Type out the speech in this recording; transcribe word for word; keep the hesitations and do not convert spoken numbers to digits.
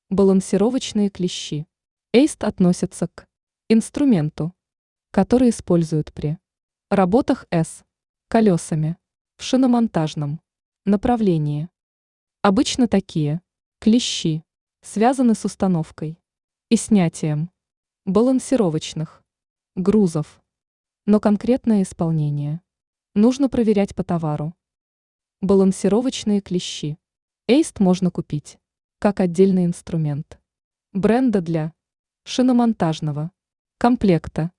Балансировочные клещи. эйст относится к инструменту, который используют при работах с колесами в шиномонтажном направлении. Обычно такие клещи связаны с установкой и снятием балансировочных грузов, но конкретное исполнение нужно проверять по товару. Балансировочные клещи. эйст можно купить как отдельный инструмент бренда для шиномонтажного комплекта